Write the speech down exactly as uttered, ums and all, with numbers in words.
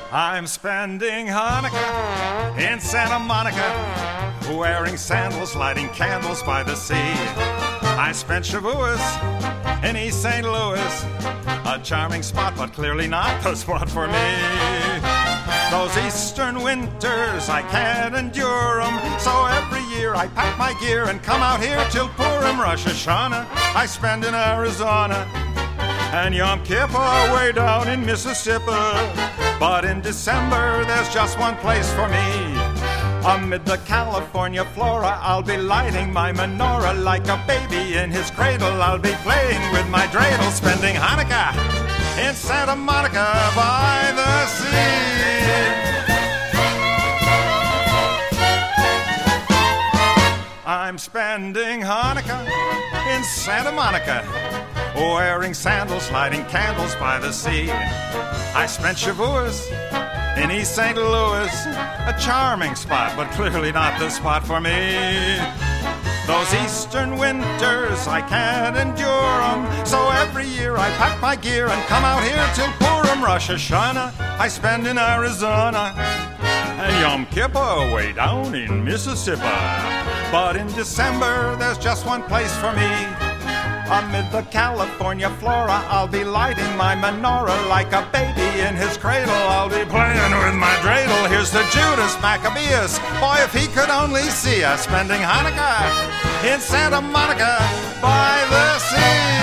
I'm spending Hanukkah in Santa Monica, wearing sandals, lighting candles by the sea. I spent Shavuos in East Saint Louis, a charming spot, but clearly not the spot for me. Those eastern winters, I can't endure 'em, so every year I pack my gear and come out here till Purim. Rosh Hashanah I spend in Arizona, and Yom Kippur way down in Mississippi. But in December there's just one place for me. Amid the California flora, I'll be lighting my menorah. Like a baby in his cradle, I'll be playing with my dreidel. Spending Hanukkah in Santa Monica by the sea. I'm spending Hanukkah in Santa Monica, wearing sandals, lighting candles by the sea. I spent Shavuos in East Saint Louis, a charming spot, but clearly not the spot for me. Those eastern winters, I can't endure 'em, so every year I pack my gear and come out here till Purim. Rosh Hashanah I spend in Arizona, and Yom Kippur way down in Mississippi. But in December there's just one place for me. Amid the California flora, I'll be lighting my menorah. Like a baby in his cradle, I'll be playing with my dreidel. Here's to Judas Maccabeus, boy, if he could only see us spending Hanukkah in Santa Monica by the sea.